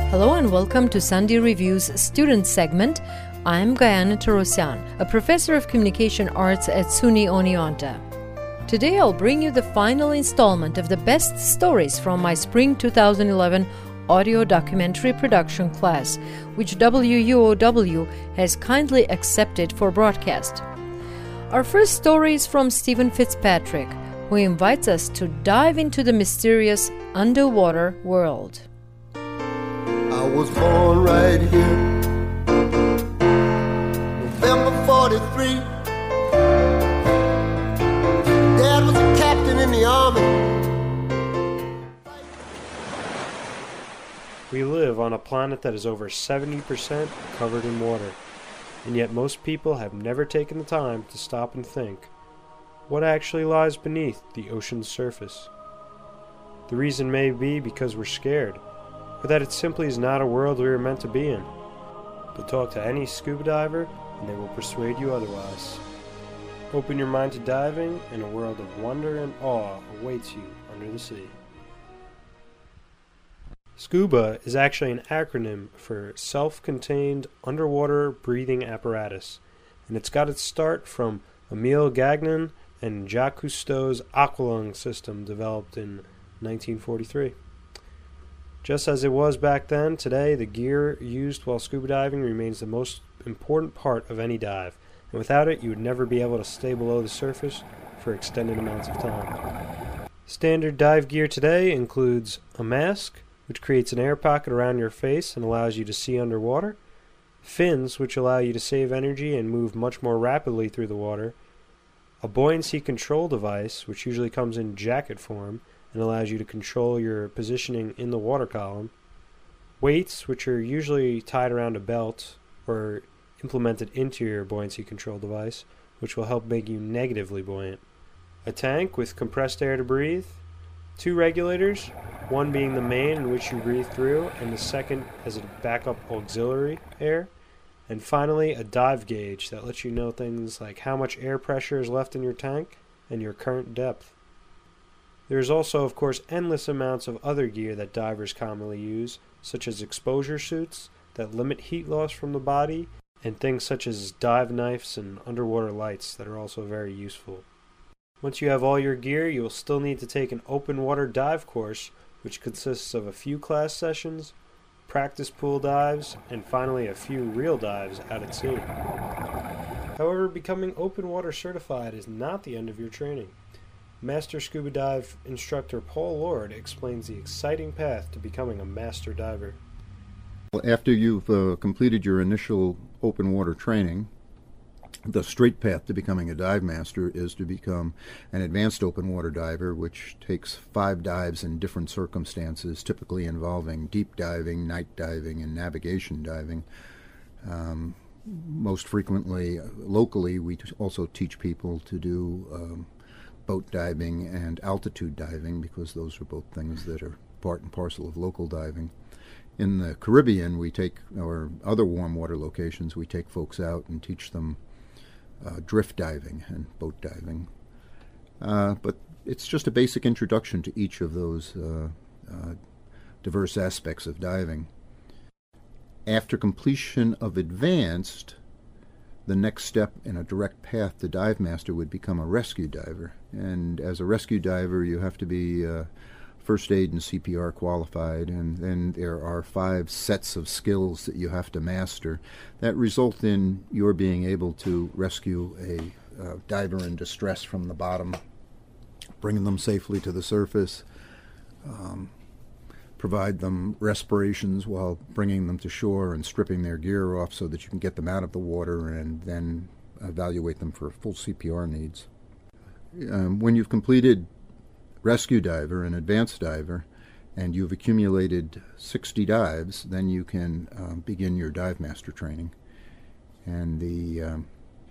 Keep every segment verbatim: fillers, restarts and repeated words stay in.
Hello and welcome to Sunday Review's student segment. I'm Gayana Tarosyan, a professor of communication arts at SUNY Oneonta. Today I'll bring you the final installment of the best stories from my spring two thousand eleven audio documentary production class, which W U O W has kindly accepted for broadcast. Our first story is from Stephen Fitzpatrick, who invites us to dive into the mysterious underwater world. I was born right here, November forty-three. Dad was a captain in the army. We live on a planet that is over seventy percent covered in water, and yet most people have never taken the time to stop and think, what actually lies beneath the ocean's surface? The reason may be because we're scared, or that it simply is not a world we were meant to be in. But talk to any scuba diver and they will persuade you otherwise. Open your mind to diving, and a world of wonder and awe awaits you under the sea. SCUBA is actually an acronym for Self-Contained Underwater Breathing Apparatus, and it's got its start from Emile Gagnon and Jacques Cousteau's Aqualung system developed in nineteen forty-three. Just as it was back then, today the gear used while scuba diving remains the most important part of any dive, and without it you would never be able to stay below the surface for extended amounts of time. Standard dive gear today includes a mask, which creates an air pocket around your face and allows you to see underwater, fins, which allow you to save energy and move much more rapidly through the water, a buoyancy control device, which usually comes in jacket form and allows you to control your positioning in the water column, weights, which are usually tied around a belt or implemented into your buoyancy control device, which will help make you negatively buoyant, a tank with compressed air to breathe, two regulators, one being the main in which you breathe through and the second as a backup auxiliary air, and finally a dive gauge that lets you know things like how much air pressure is left in your tank and your current depth. There is also, of course, endless amounts of other gear that divers commonly use, such as exposure suits that limit heat loss from the body, and things such as dive knives and underwater lights that are also very useful. Once you have all your gear, you will still need to take an open water dive course, which consists of a few class sessions, practice pool dives, and finally a few real dives out at sea. However, becoming open water certified is not the end of your training. Master Scuba Dive instructor Paul Lord explains the exciting path to becoming a master diver. After you've uh, completed your initial open water training, the straight path to becoming a dive master is to become an advanced open water diver, which takes five dives in different circumstances, typically involving deep diving, night diving, and navigation diving. Um, most frequently, locally, we also teach people to do um, boat diving and altitude diving, because those are both things that are part and parcel of local diving. In the Caribbean, we take, or other warm water locations, we take folks out and teach them uh, drift diving and boat diving. Uh, but it's just a basic introduction to each of those uh, uh, diverse aspects of diving. After completion of advanced, the next step in a direct path to dive master would become a rescue diver. And as a rescue diver, you have to be uh, first aid and C P R qualified, and then there are five sets of skills that you have to master that result in your being able to rescue a uh, diver in distress from the bottom, bring them safely to the surface, um, provide them respirations while bringing them to shore and stripping their gear off so that you can get them out of the water, and then evaluate them for full C P R needs. Um, when you've completed rescue diver and advanced diver, and you've accumulated sixty dives, then you can uh, begin your dive master training. And the, um,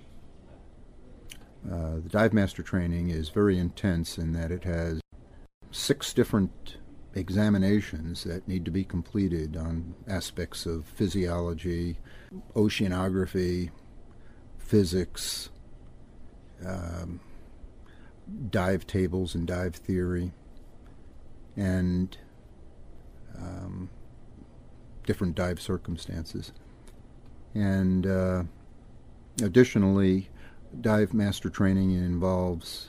uh, the dive master training is very intense in that it has six different examinations that need to be completed on aspects of physiology, oceanography, physics, um, dive tables and dive theory, and um, different dive circumstances. And uh, additionally, dive master training involves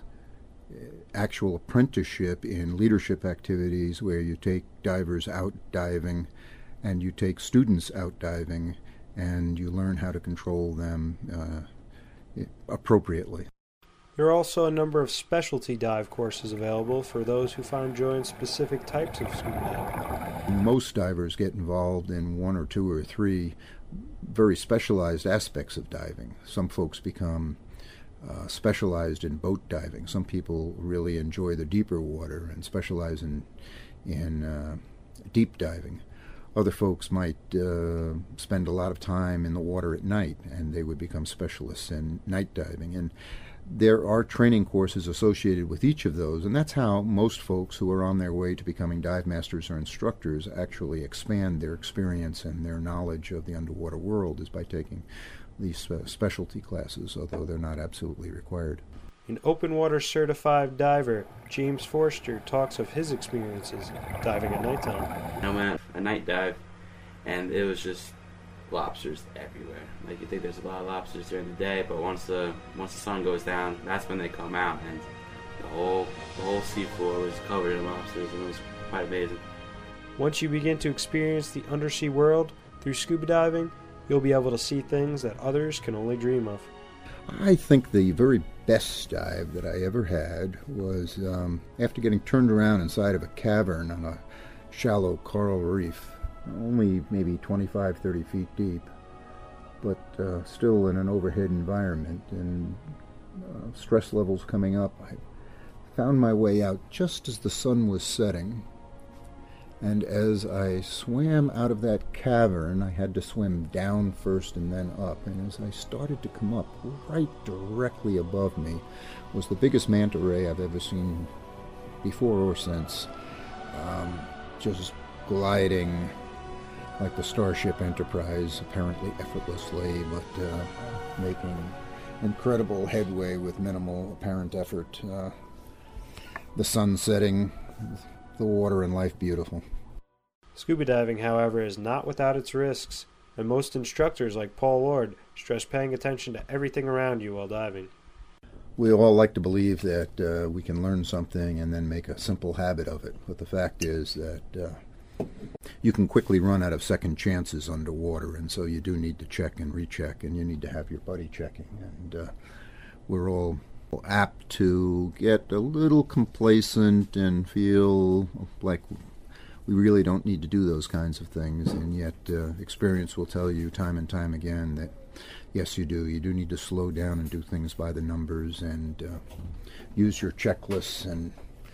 actual apprenticeship in leadership activities where you take divers out diving and you take students out diving and you learn how to control them uh, appropriately. There are also a number of specialty dive courses available for those who find joy in specific types of scuba diving. Most divers get involved in one or two or three very specialized aspects of diving. Some folks become uh, specialized in boat diving. Some people really enjoy the deeper water and specialize in, in uh, deep diving. Other folks might uh, spend a lot of time in the water at night, and they would become specialists in night diving. And there are training courses associated with each of those, and that's how most folks who are on their way to becoming dive masters or instructors actually expand their experience and their knowledge of the underwater world, is by taking these uh, specialty classes, although they're not absolutely required. An open water certified diver, James Forster, talks of his experiences diving at nighttime. I went a night dive, and it was just lobsters everywhere. Like, you think there's a lot of lobsters during the day, but once the once the sun goes down, that's when they come out, and the whole the whole seafloor was covered in lobsters, and it was quite amazing. Once you begin to experience the undersea world through scuba diving, you'll be able to see things that others can only dream of. I think the very best dive that I ever had was um, after getting turned around inside of a cavern on a shallow coral reef, only maybe twenty-five, thirty feet deep, but uh, still in an overhead environment, and uh, stress levels coming up. I found my way out just as the sun was setting, and as I swam out of that cavern, I had to swim down first and then up, and as I started to come up, right directly above me was the biggest manta ray I've ever seen before or since, um, just gliding like the Starship Enterprise, apparently effortlessly, but uh, making incredible headway with minimal apparent effort. Uh, the sun setting, the water and life beautiful. Scuba diving, however, is not without its risks, and most instructors like Paul Lord stress paying attention to everything around you while diving. We all like to believe that uh, we can learn something and then make a simple habit of it, but the fact is that uh, you can quickly run out of second chances underwater, and so you do need to check and recheck, and you need to have your buddy checking. And uh, we're all apt to get a little complacent and feel like we really don't need to do those kinds of things, and yet uh, experience will tell you time and time again that yes, you do. You do need to slow down and do things by the numbers, and uh, use your checklists, and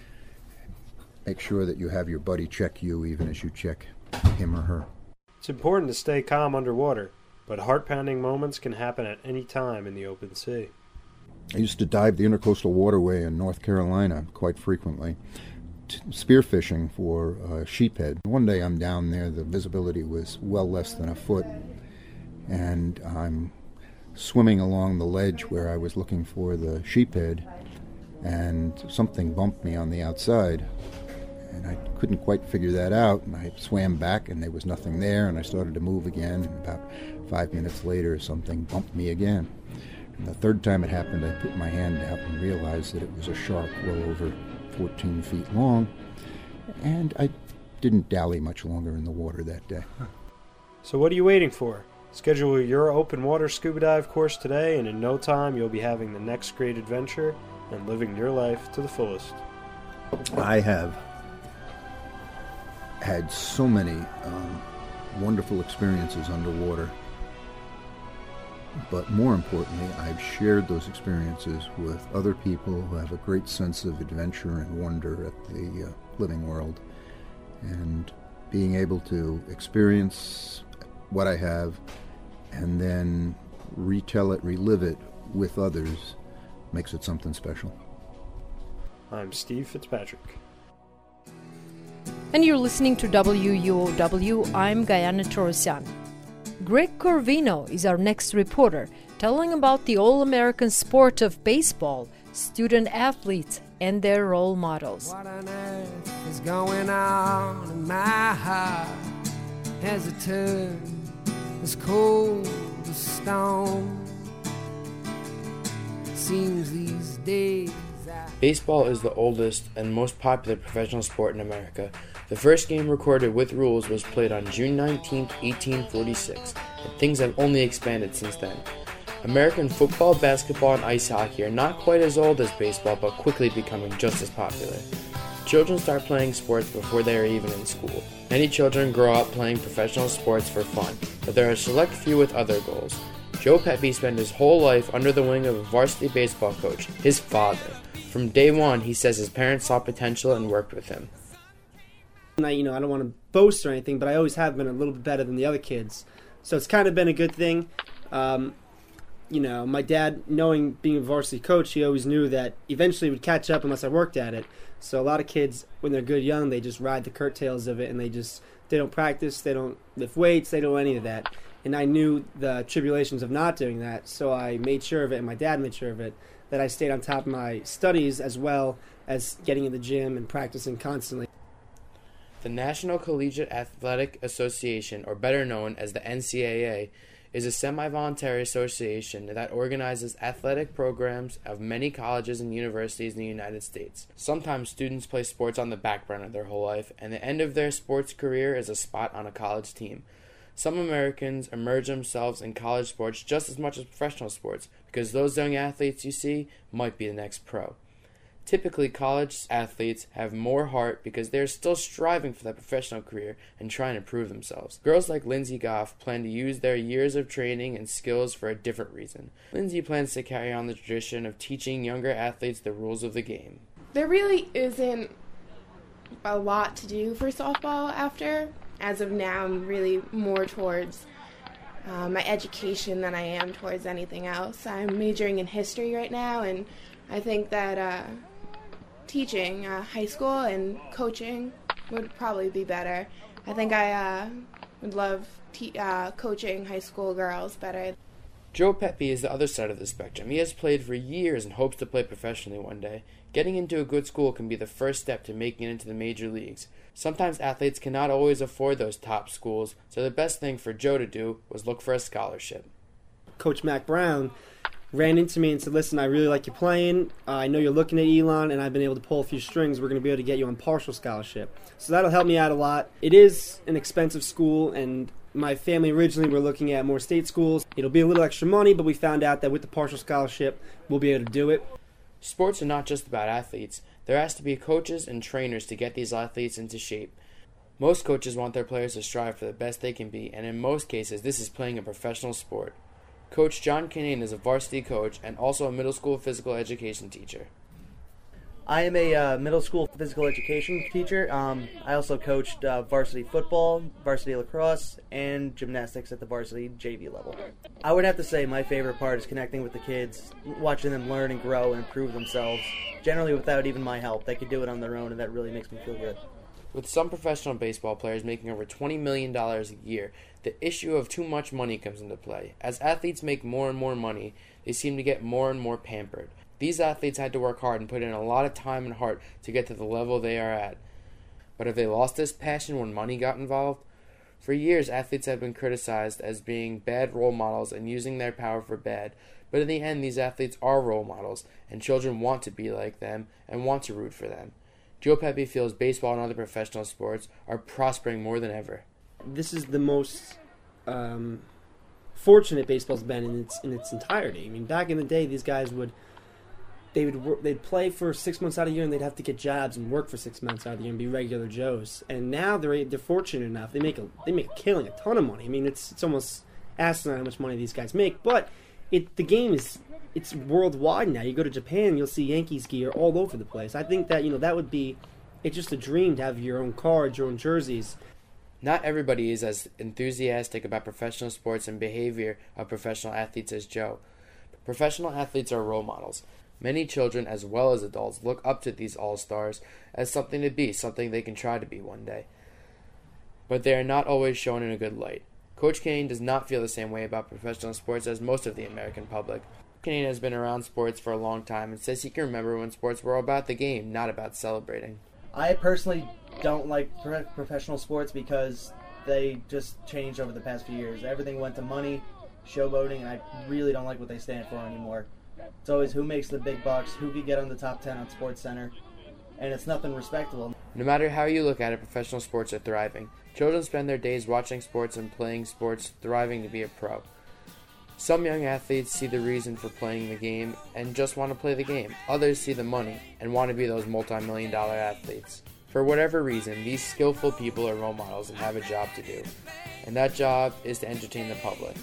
make sure that you have your buddy check you even as you check him or her. It's important to stay calm underwater, but heart-pounding moments can happen at any time in the open sea. I used to dive the Intercoastal Waterway in North Carolina quite frequently, t- spearfishing for uh, sheephead. One day I'm down there, the visibility was well less than a foot, and I'm swimming along the ledge where I was looking for the sheephead, and something bumped me on the outside, and I couldn't quite figure that out, and I swam back and there was nothing there, and I started to move again, and about five minutes later something bumped me again. And the third time it happened, I put my hand out and realized that it was a shark well over fourteen feet long, and I didn't dally much longer in the water that day. So what are you waiting for? Schedule your open water scuba dive course today, and in no time you'll be having the next great adventure and living your life to the fullest. I have had so many um, wonderful experiences underwater, but more importantly, I've shared those experiences with other people who have a great sense of adventure and wonder at the uh, living world. And being able to experience what I have and then retell it, relive it with others makes it something special. I'm Steve Fitzpatrick. And you're listening to W U O W. I'm Gayane Torosyan. Greg Corvino is our next reporter, telling about the all-American sport of baseball, student athletes, and their role models. What on earth is going on in my heart? has a turned as cold as stone. Seems these days I... Baseball is the oldest and most popular professional sport in America. The first game recorded with rules was played on June nineteenth, eighteen forty-six, and things have only expanded since then. American football, basketball, and ice hockey are not quite as old as baseball, but quickly becoming just as popular. Children start playing sports before they are even in school. Many children grow up playing professional sports for fun, but there are a select few with other goals. Joe Pepe spent his whole life under the wing of a varsity baseball coach, his father. From day one, he says his parents saw potential and worked with him. I, you know, I don't want to boast or anything, but I always have been a little bit better than the other kids. So it's kind of been a good thing. Um, you know, my dad, knowing being a varsity coach, he always knew that eventually would catch up unless I worked at it. So a lot of kids, when they're good young, they just ride the curtails of it, and they just, they don't practice, they don't lift weights, they don't do any of that. And I knew the tribulations of not doing that, so I made sure of it, and my dad made sure of it, that I stayed on top of my studies as well as getting in the gym and practicing constantly. The National Collegiate Athletic Association, or better known as the N C double A, is a semi-voluntary association that organizes athletic programs of many colleges and universities in the United States. Sometimes students play sports on the back burner their whole life, and the end of their sports career is a spot on a college team. Some Americans immerse themselves in college sports just as much as professional sports, because those young athletes you see might be the next pro. Typically, college athletes have more heart because they are still striving for that professional career and trying to prove themselves. Girls like Lindsey Goff plan to use their years of training and skills for a different reason. Lindsey plans to carry on the tradition of teaching younger athletes the rules of the game. There really isn't a lot to do for softball after. As of now, I'm really more towards uh, my education than I am towards anything else. I'm majoring in history right now, and I think that uh, teaching uh, high school and coaching would probably be better. I think I uh, would love te- uh, coaching high school girls better. Joe Pepe is the other side of the spectrum. He has played for years and hopes to play professionally one day. Getting into a good school can be the first step to making it into the major leagues. Sometimes athletes cannot always afford those top schools, so the best thing for Joe to do was look for a scholarship. Coach Mac Brown ran into me and said, listen, I really like you playing. Uh, I know you're looking at Elon, and I've been able to pull a few strings. We're going to be able to get you on partial scholarship. So that'll help me out a lot. It is an expensive school, and my family originally were looking at more state schools. It'll be a little extra money, but we found out that with the partial scholarship, we'll be able to do it. Sports are not just about athletes. There has to be coaches and trainers to get these athletes into shape. Most coaches want their players to strive for the best they can be, and in most cases, this is playing a professional sport. Coach John Kinane is a varsity coach and also a middle school physical education teacher. I am a uh, middle school physical education teacher. Um, I also coached uh, varsity football, varsity lacrosse, and gymnastics at the varsity J V level. I would have to say my favorite part is connecting with the kids, watching them learn and grow and improve themselves, generally without even my help. They could do it on their own, and that really makes me feel good. With some professional baseball players making over twenty million dollars a year, the issue of too much money comes into play. As athletes make more and more money, they seem to get more and more pampered. These athletes had to work hard and put in a lot of time and heart to get to the level they are at. But have they lost this passion when money got involved? For years, athletes have been criticized as being bad role models and using their power for bad. But in the end, these athletes are role models, and children want to be like them and want to root for them. Joe Pepe feels baseball and other professional sports are prospering more than ever. This is the most um, fortunate baseball's been in its in its entirety. I mean, back in the day, these guys would they would work, they'd play for six months out of the year, and they'd have to get jobs and work for six months out of the year and be regular Joes. And now they're they're fortunate enough; they make a they make a killing, a ton of money. I mean, it's it's almost asinine how much money these guys make. But it the game is it's worldwide now. You go to Japan, you'll see Yankees gear all over the place. I think that you know that would be it's just a dream to have your own cards, your own jerseys. Not everybody is as enthusiastic about professional sports and behavior of professional athletes as Joe. Professional athletes are role models. Many children, as well as adults, look up to these all-stars as something to be, something they can try to be one day. But they are not always shown in a good light. Coach Kinane does not feel the same way about professional sports as most of the American public. Kinane has been around sports for a long time and says he can remember when sports were about the game, not about celebrating. I personally don't like pro- professional sports because they just changed over the past few years. Everything went to money, showboating, and I really don't like what they stand for anymore. It's always who makes the big bucks, who can get on the top ten on SportsCenter, and it's nothing respectable. No matter how you look at it, professional sports are thriving. Children spend their days watching sports and playing sports, thriving to be a pro. Some young athletes see the reason for playing the game and just want to play the game. Others see the money and want to be those multi-million dollar athletes. For whatever reason, these skillful people are role models and have a job to do. And that job is to entertain the public.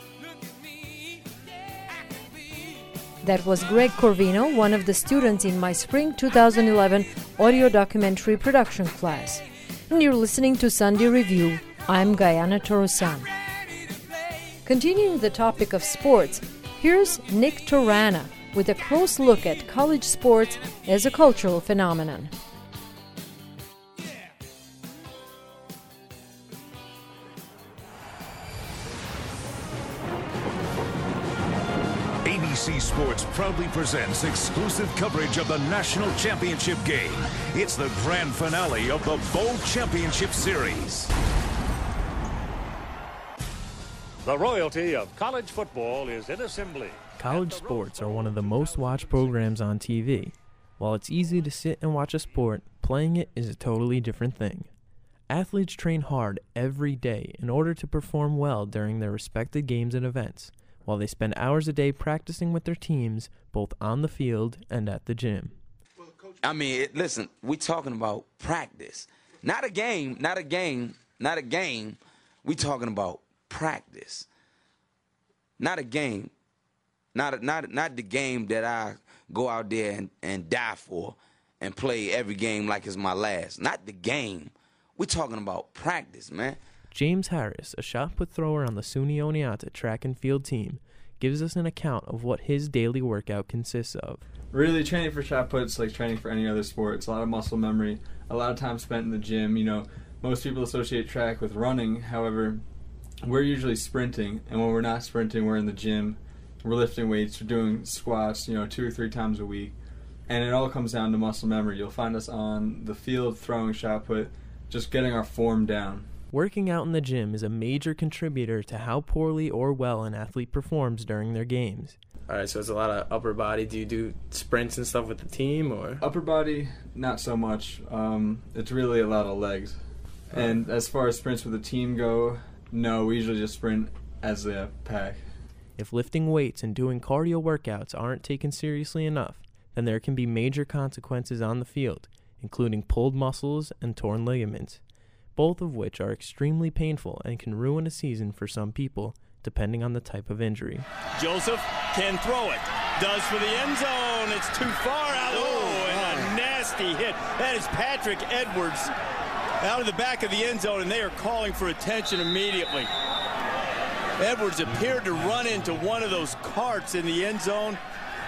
That was Greg Corvino, one of the students in my spring two thousand eleven audio documentary production class. And you're listening to Sunday Review. I'm Gayana Torossian. Continuing the topic of sports, here's Nick Torana with a close look at college sports as a cultural phenomenon. A B C Sports proudly presents exclusive coverage of the National Championship game. It's the grand finale of the Bowl Championship Series. The royalty of college football is in assembly. College sports are one of the most watched programs on T V. While it's easy to sit and watch a sport, playing it is a totally different thing. Athletes train hard every day in order to perform well during their respected games and events, while they spend hours a day practicing with their teams, both on the field and at the gym. I mean, it, listen, we're talking about practice. Not a game, not a game, not a game. We're talking about practice. Not a game. Not a, not not the game that I go out there and, and die for and play every game like it's my last. Not the game. We're talking about practice, man. James Harris, a shot put thrower on the SUNY Oneonta track and field team, gives us an account of what his daily workout consists of. Really, training for shot put's like training for any other sport. It's a lot of muscle memory, a lot of time spent in the gym. You know, most people associate track with running. However, we're usually sprinting, and when we're not sprinting, we're in the gym. We're lifting weights, we're doing squats, you know, two or three times a week. And it all comes down to muscle memory. You'll find us on the field throwing shot put, just getting our form down. Working out in the gym is a major contributor to how poorly or well an athlete performs during their games. All right, so it's a lot of upper body. Do you do sprints and stuff with the team, or? Upper body, not so much. Um, it's really a lot of legs. And as far as sprints with the team go, no, we usually just sprint as a pack. If lifting weights and doing cardio workouts aren't taken seriously enough, then there can be major consequences on the field, including pulled muscles and torn ligaments, both of which are extremely painful and can ruin a season for some people, depending on the type of injury. Joseph can throw it. Does for the end zone. It's too far out. Oh, and a nasty hit. That is Patrick Edwards out of the back of the end zone, and they are calling for attention immediately. Edwards appeared to run into one of those carts in the end zone,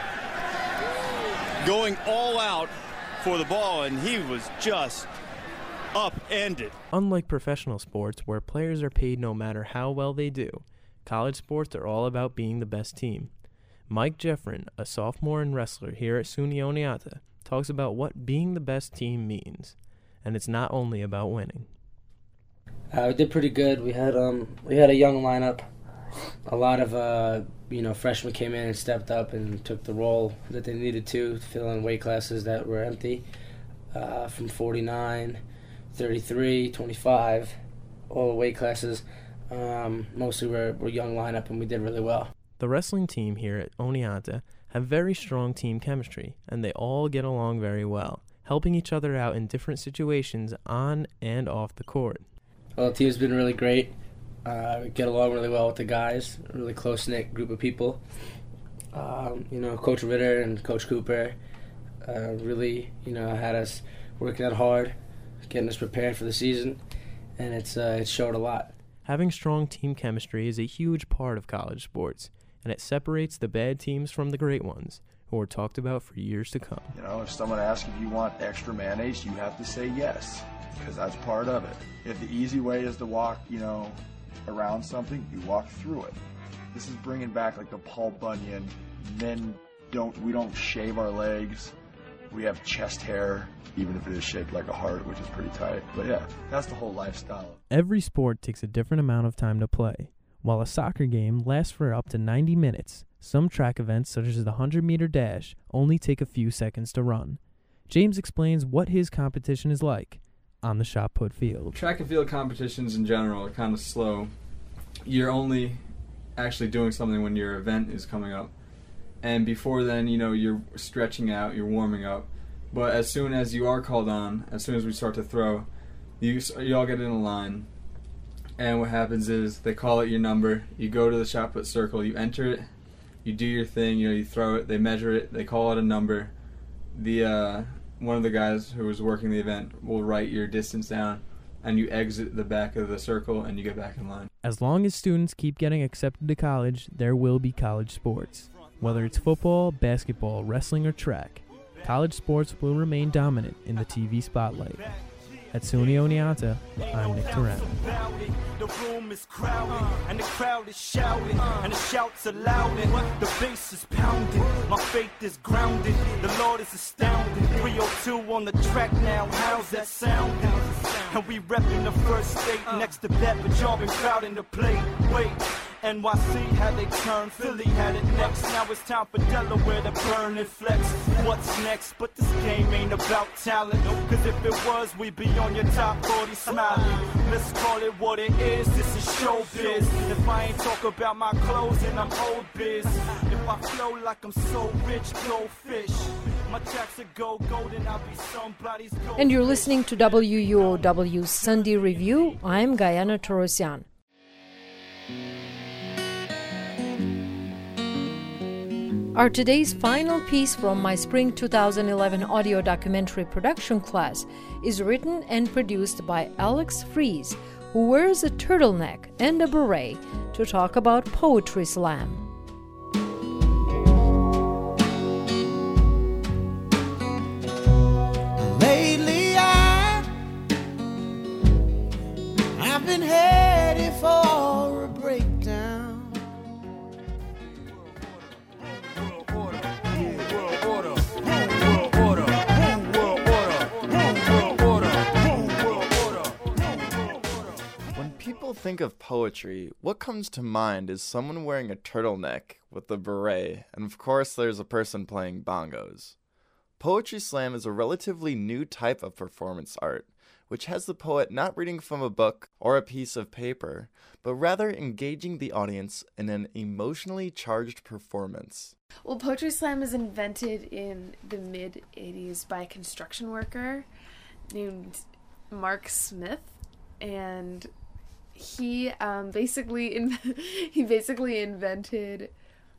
going all out for the ball, and he was just upended. Unlike professional sports, where players are paid no matter how well they do, college sports are all about being the best team. Mike Jeffrin, a sophomore and wrestler here at SUNY Oneonta, talks about what being the best team means, and it's not only about winning. Uh, we did pretty good. We had um we had a young lineup. A lot of uh you know freshmen came in and stepped up and took the role that they needed to, to fill in weight classes that were empty, uh, from forty-nine, thirty-three, twenty-five, all the weight classes. Um, mostly we're, we're young lineup, and we did really well. The wrestling team here at Oneonta have very strong team chemistry, and they all get along very well, helping each other out in different situations on and off the court. Well, the team's been really great. Uh, we get along really well with the guys, a really close-knit group of people. Um, you know, Coach Ritter and Coach Cooper uh, really, you know, had us working out hard, getting us prepared for the season, and it's uh, it showed a lot. Having strong team chemistry is a huge part of college sports, and it separates the bad teams from the great ones, who are talked about for years to come. You know, if someone asks if you want extra mayonnaise, you have to say yes, because that's part of it. If the easy way is to walk, you know, around something, you walk through it. This is bringing back like the Paul Bunyan, men don't, we don't shave our legs. We have chest hair, even if it is shaped like a heart, which is pretty tight. But yeah, that's the whole lifestyle. Every sport takes a different amount of time to play. While a soccer game lasts for up to ninety minutes, some track events, such as the one hundred meter dash, only take a few seconds to run. James explains what his competition is like on the shot put field. Track and field competitions in general are kind of slow. You're only actually doing something when your event is coming up. And before then, you know, you're stretching out, you're warming up. But as soon as you are called on, as soon as we start to throw, you, you all get in a line. And what happens is they call it your number, you go to the shot put circle, you enter it, you do your thing, you know, you throw it, they measure it, they call it a number. The uh, one of the guys who was working the event will write your distance down, and you exit the back of the circle and you get back in line. As long as students keep getting accepted to college, there will be college sports. Whether it's football, basketball, wrestling, or track, college sports will remain dominant in the T V spotlight. At SUNY Oneonta, I'm Nick Turano. The room is crowded, and the crowd is shouting, and the shouts are loud, and the bass is pounding. My faith is grounded, the Lord is astounding. three oh two on the track now, how's that sound? And we repping the first state next to that, but y'all been crowding the plate. Wait, N Y C had they turn, Philly had it next. Now it's time for Delaware to burn and flex. What's next? But this game ain't about talent, cause if it was, we'd be on your top forty smiling. Let's call it what it is, this is showbiz. If I ain't talk about my clothes, then I'm old biz. If I flow like I'm so rich, goldfish. My tracks are go golden, I'll be somebody's gold. And you're listening to W U O W's Sunday Review. I'm Gayana Torosyan. Our today's final piece from my spring two thousand eleven audio documentary production class is written and produced by Alex Fries, who wears a turtleneck and a beret to talk about Poetry Slam. Lately I, I've been headed for a breakdown. When people think of poetry, what comes to mind is someone wearing a turtleneck with a beret, and of course there's a person playing bongos. Poetry Slam is a relatively new type of performance art, which has the poet not reading from a book or a piece of paper, but rather engaging the audience in an emotionally charged performance. Well, Poetry Slam was invented in the mid eighties by a construction worker named Mark Smith, and he um, basically in- he basically invented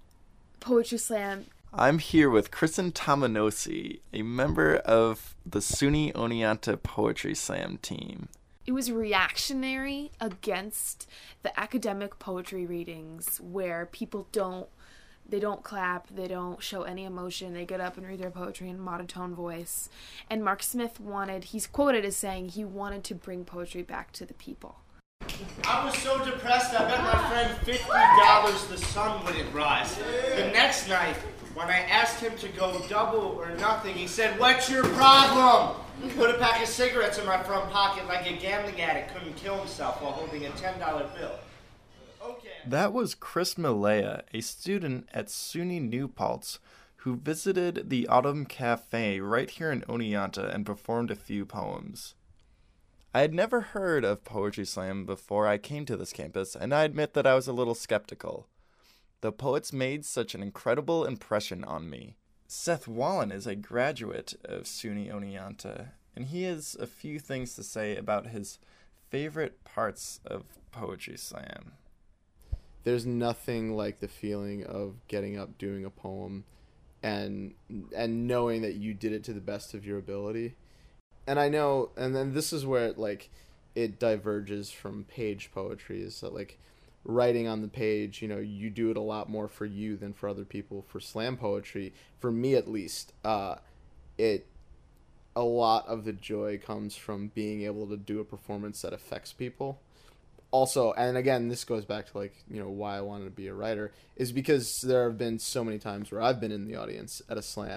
Poetry Slam. I'm here with Kristen Tamanosi, a member of the SUNY Oneonta Poetry Slam team. It was reactionary against the academic poetry readings where people don't, they don't clap, they don't show any emotion, they get up and read their poetry in monotone voice. And Mark Smith wanted, he's quoted as saying he wanted to bring poetry back to the people. I was so depressed I bet my friend fifty dollars the sun wouldn't rise. The next night, when I asked him to go double or nothing, he said, "What's your problem?" Put a pack of cigarettes in my front pocket like a gambling addict couldn't kill himself while holding a ten dollar bill. Okay. That was Chris Malaya, a student at SUNY New Paltz, who visited the Autumn Cafe right here in Oneonta and performed a few poems. I had never heard of Poetry Slam before I came to this campus, and I admit that I was a little skeptical. The poets made such an incredible impression on me. Seth Wallen is a graduate of SUNY Oneonta, and he has a few things to say about his favorite parts of Poetry Slam. There's nothing like the feeling of getting up, doing a poem, and and knowing that you did it to the best of your ability. And I know, and then this is where it, like, it diverges from page poetry, is that, like, writing on the page, you know, you do it a lot more for you than for other people. For slam poetry, for me at least, uh, it, a lot of the joy comes from being able to do a performance that affects people. Also, and again, this goes back to, like, you know, why I wanted to be a writer, is because there have been so many times where I've been in the audience at a slam,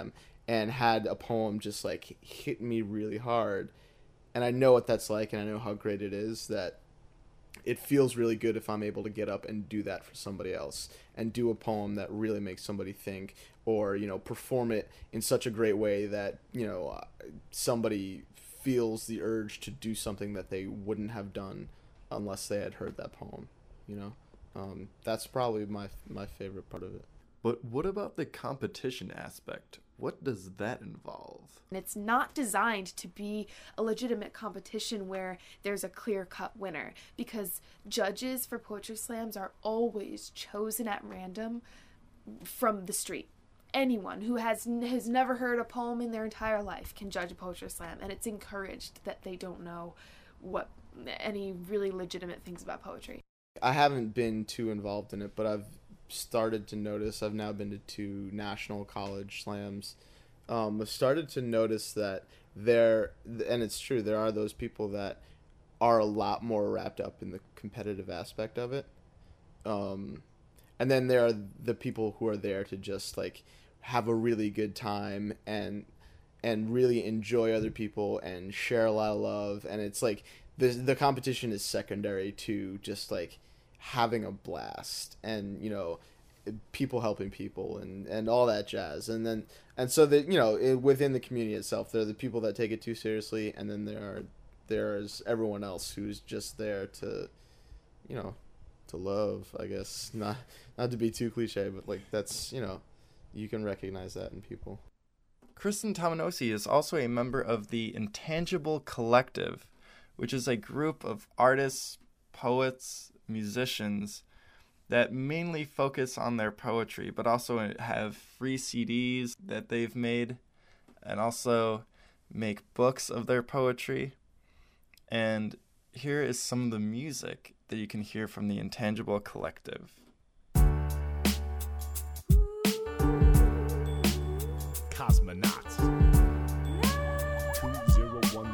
and had a poem just like hit me really hard. And I know what that's like, and I know how great it is, that it feels really good if I'm able to get up and do that for somebody else and do a poem that really makes somebody think, or, you know, perform it in such a great way that, you know, somebody feels the urge to do something that they wouldn't have done unless they had heard that poem, you know? Um, that's probably my my favorite part of it. But what about the competition aspect? What does that involve? And it's not designed to be a legitimate competition where there's a clear-cut winner, because judges for poetry slams are always chosen at random from the street. Anyone who has has never heard a poem in their entire life can judge a poetry slam, and it's encouraged that they don't know what any really legitimate things about poetry. I haven't been too involved in it, but I've started to notice, I've now been to two national college slams. Um, I've started to notice that there, and it's true, there are those people that are a lot more wrapped up in the competitive aspect of it. Um, and then there are the people who are there to just like have a really good time and and really enjoy other people and share a lot of love. And it's like the the competition is secondary to just like having a blast and, you know, people helping people and, and all that jazz. And then and so that, you know, it, within the community itself, there are the people that take it too seriously, and then there are there's everyone else who's just there to, you know, to love, I guess. Not not to be too cliche, but like that's, you know, you can recognize that in people. Kristen Taminosi is also a member of the Intangible Collective, which is a group of artists, poets, musicians that mainly focus on their poetry, but also have free C Ds that they've made, and also make books of their poetry. And here is some of the music that you can hear from the Intangible Collective. Cosmonauts two zero one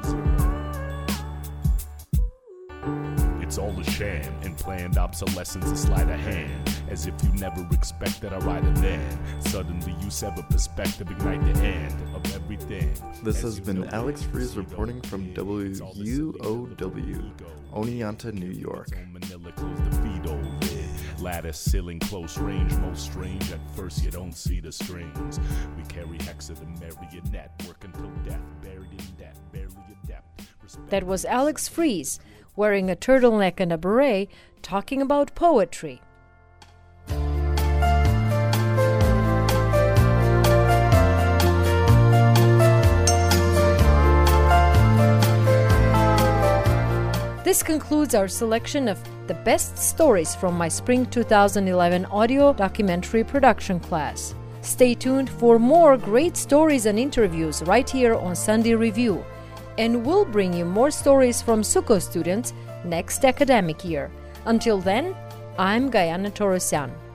zero. It's all a sham, and planned obsolescence is sleight of hand. As if you never expected a right and then suddenly you sever perspective, ignite the end of everything. This has been Alex Fries reporting from W U O W, Oneonta, New York. Manila, close the feet lid. Ladder ceiling, close range, most strange. At first you don't see the strings. We carry hexa the marionette, work until death, buried in debt, barely adept. Respect. That was Alex Fries, wearing a turtleneck and a beret, talking about poetry. This concludes our selection of the best stories from my Spring two thousand eleven audio documentary production class. Stay tuned for more great stories and interviews right here on Sunday Review. And we'll bring you more stories from SUCO students next academic year. Until then, I'm Gayana Torosyan.